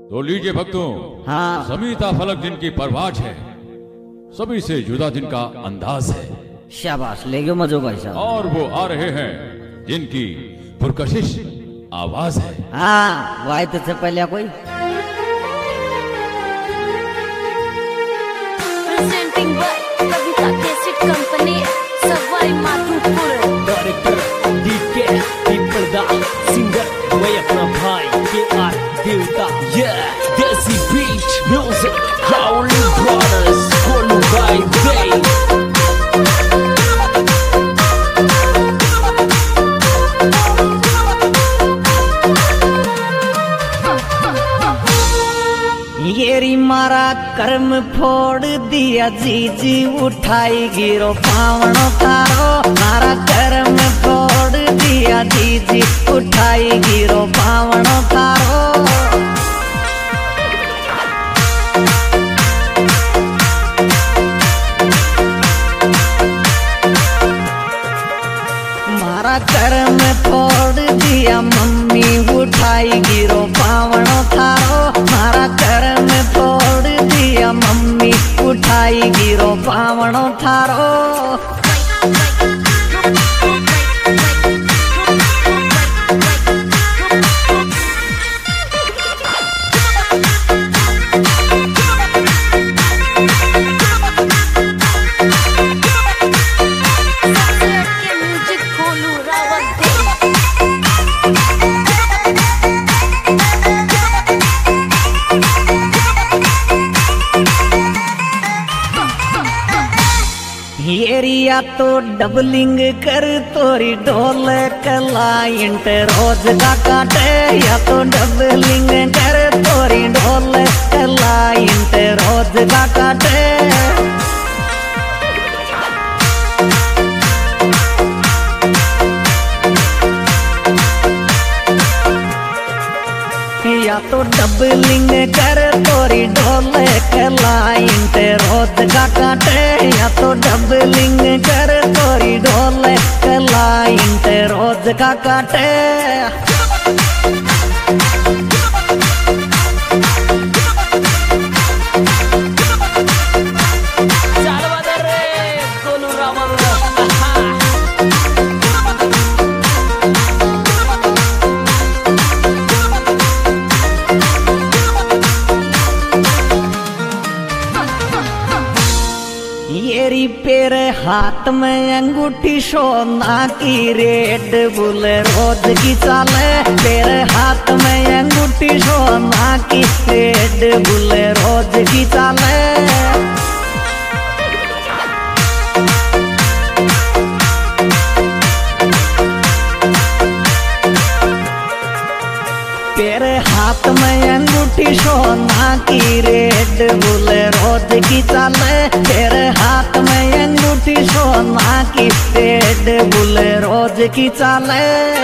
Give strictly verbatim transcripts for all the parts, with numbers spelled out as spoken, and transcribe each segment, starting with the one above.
तो लीजिए भक्तों, हाँ समीता फलक जिनकी परवाज है, सभी से जुदा जिनका अंदाज है, शाबाश ले गयो मजो भाई साहब। और वो आ रहे हैं जिनकी पुरकशिश आवाज है। हाँ वाई तो से पहले कोई presenting by Kavita cassette company Sawai Madhopur. Director DK Deepda, singer वही अपना भाई के आर देवता। Yeah, देसी बीच म्यूजिक, राउलिंग ब्रदर्स, गोलू भाई दे। येरी मारा कर्म फोड़ दिया जीजी उठाई गिरो पावनो तारो। मारा कर्म फोड़ दिया जीजी उठाई गिरो पावनो तारो। मारा कर्म फोड़ दिया मम्मी उठाई गिरो पावनो थारो। मारा कर्म फोड़ दिया मम्मी उठाई गिरो पावनो थारो। एरिया तो डबलिंग कर तोरी ढोल क्लाइंट रोज का काटे। या तो डबलिंग कर तोरी ढोल क्लाइंट रोज का काटे। या तो डबलिंग कर तोरी ढोल क्लाइंट रोज का काटे। या तो डबलिंग कर तोरी ढोल क्लाइंट रोज का काटे। येरी पेरे हाथ में अंगूठी सोना की रेड बुल रोज की चाले। तेरे हाथ में अंगूठी सोना की रेड बुल रोज की चाले। तेरे हाथ में अंगूठी सोना की रेड बुल रोज की चाले। तेरे हाथ में अंगूठी सोना की रेड बुल रोज की चाले।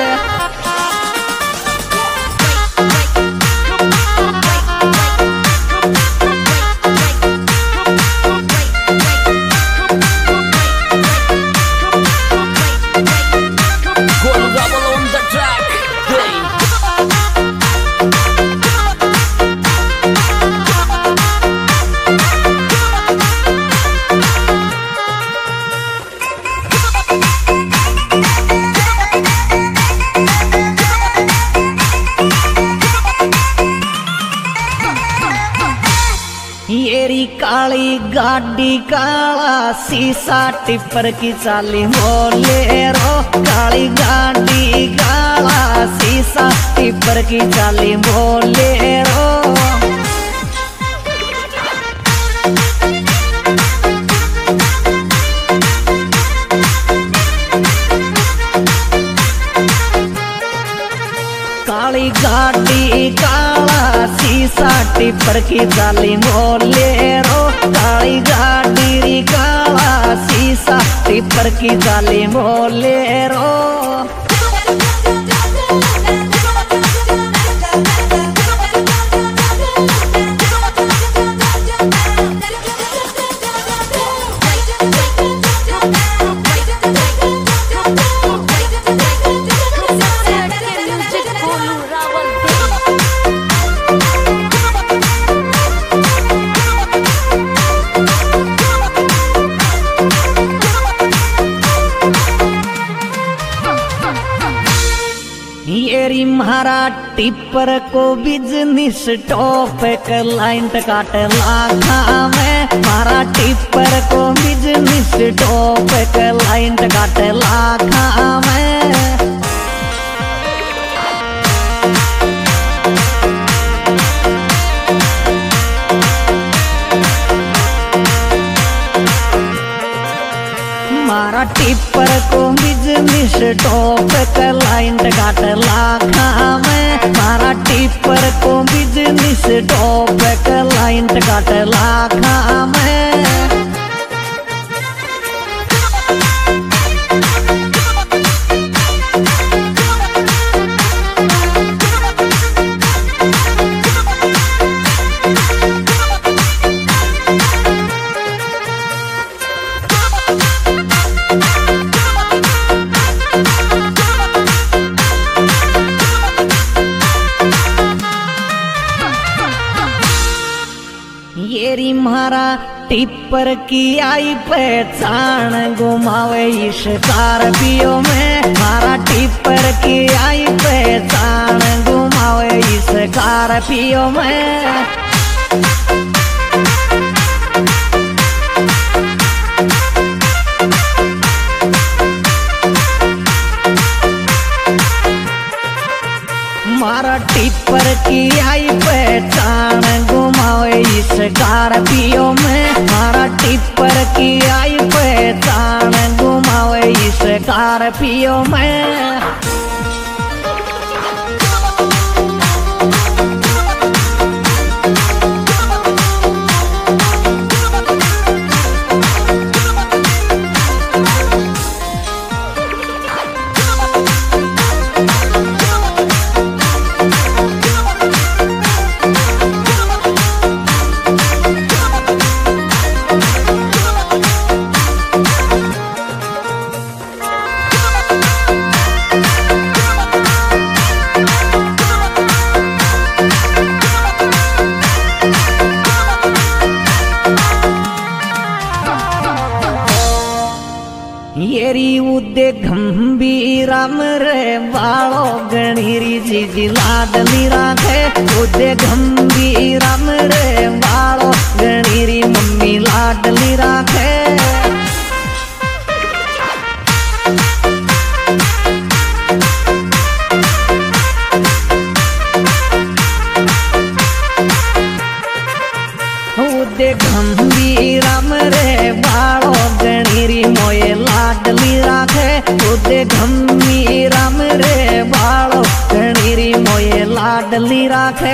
येरी काली गाड़ी काला शीशा टिप्पर की चाली बोलेरो। काली गाड़ी काला शीशा टिप्पर की चाली बोलेरो। काली गाड़ी काला शीशा टिप्पर की चाली बोलेरो। काली गाड़ी काला शीशा टिप्पर की चाली बोलेरो। म्यूजिक गोलू रावल। टिप्पर को बिजनेस टॉप क्लाइंट काट लाखा में। मारा टिप्पर को बिजनेस टॉप क्लाइंट काट लाखा में। मारा टिप्पर को बिजनेस टॉप क्लाइंट काट लाखा में। मारा टिप्पर को बिजनेस टॉप क्लाइंट काट लाखा में। येरी मारा टिप्पर की आई पहचान घुमावे इस स्कॉर्पियो में। मारा टिप्पर की आई पहचान घुमावे इस स्कॉर्पियो में। मारा टिप्पर की आई पहचान घुमावे इस स्कॉर्पियो में। मारा टिप्पर की आई पहचान घुमावे इस स्कॉर्पियो में। येरी उदे गंभीरम रे वालो गणीरी जीजी लाडली राखे। उदे गंभीरम रे वालो गणीरी मम्मी लाडली राखे। उदे गंभीरम रे वालो गणीरी मोये लाडली राखे। उदे गंभीरम रे वालो गणीरी मोये लाडली राखे।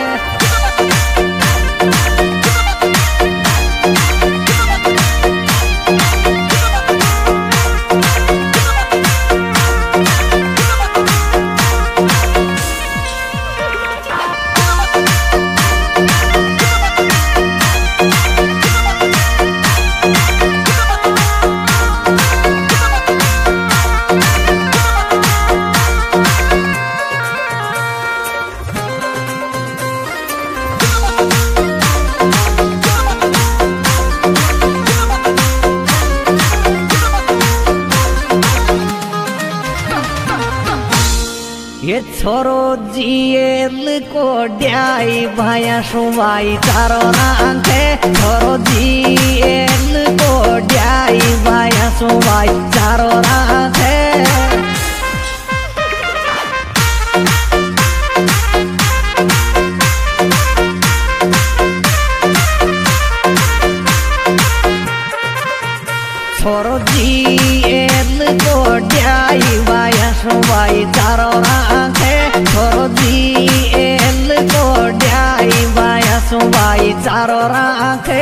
ये छोरो जेल को ड्याई भाया सुवाई चारो नांखे। छोरो जेल को ड्याई भाया सुवाई चारो नांखे। छोरो जेल को ड्याई भाया सुवाई चारो नांखे। छोरो जेल को ड्याई भाया सुवाई चारो नांखे।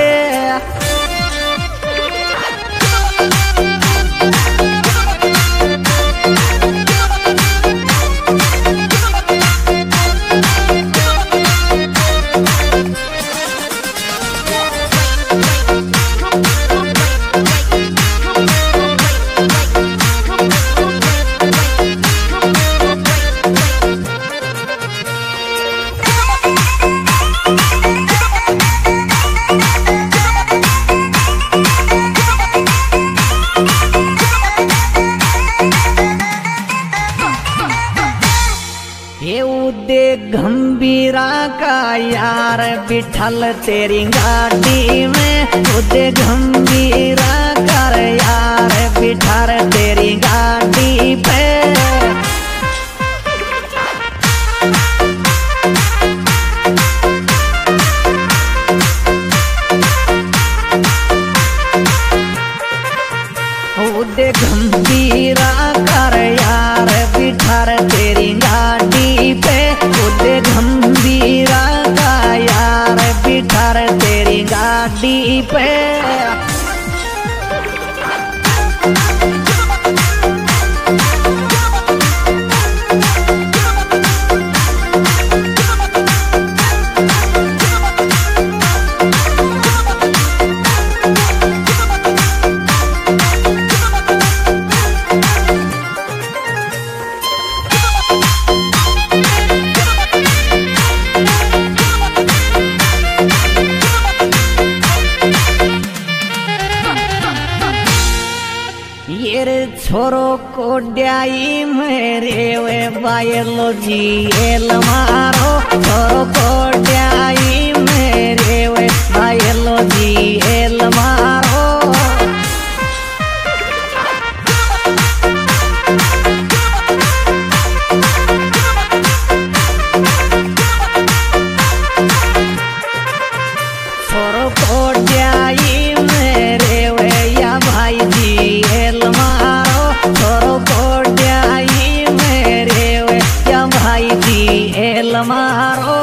यार बिठल तेरी गाड़ी में खुदे गंभीरा कर यार बिठल तेरी गाड़ी पे खुदे गंभीरा कर यार बिठल तेरी गाड़ी पे खुदे गंभीरा का यार बिठल तेरी गाड़ी पे छोरो को ड्याई मेरे वे बायोलॉजी एल मारो छोरो को ड्याई मेरे वे बायोलॉजी एल मारो छोरो को ड्याई मेरे वे या भाई जी एल मारो छोरो को ड्याई मेरे वे या भाई जी एल मारो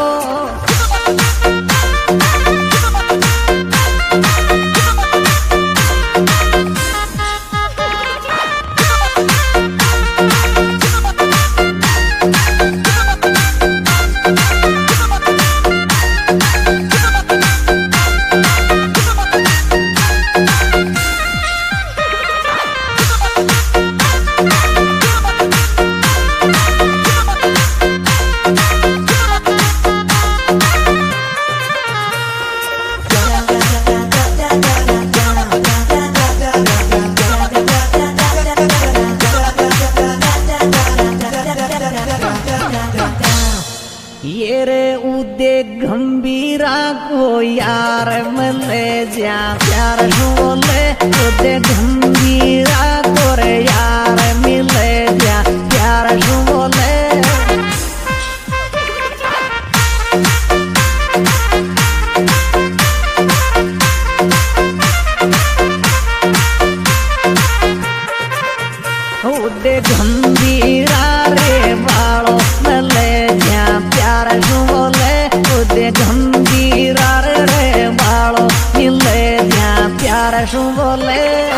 ये रे उदे गंभीरा को यार मिले जा प्यार बोले उदे गंभीरा को रे यार मिले जा प्यार बोले उदे गंभीरा रे बालो मिले जा प्यार बोले उदे गंभीरा रे बालो मिले जा प्यार बोले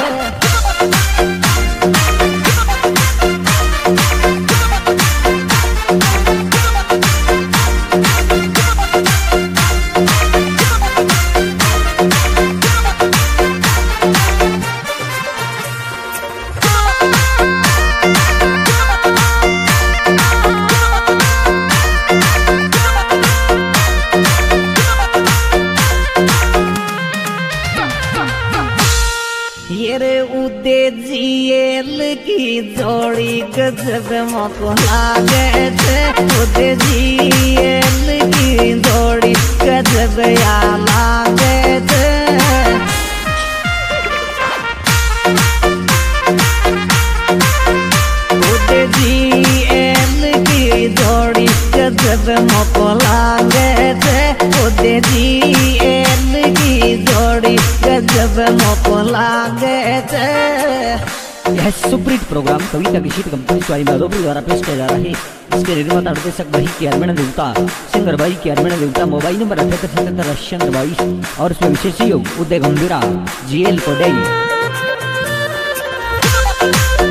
ये रे उदे जियल की जोड़ी गजब मको लागे थे उदे जियल की जोड़ी गजब या लागे थे उदे जियल की जोड़ी गजब मको लागे थे उदे जियल की जोड़ी गजब मको लागे थे। यह सुपरहिट प्रोग्राम कविता गीत कंपनी स्वाई माधोपुर द्वारा पेश किया जा रहा है। इसके निर्माता निर्देशक भाई के अरमेण देवता, सिंगर भाई के अरमेण देवता। मोबाइल नंबर अठहत्तर सतहत्तर अस्सी बाईस और इसमें विशेष योग उदय गंभीरा जी एल कोडई।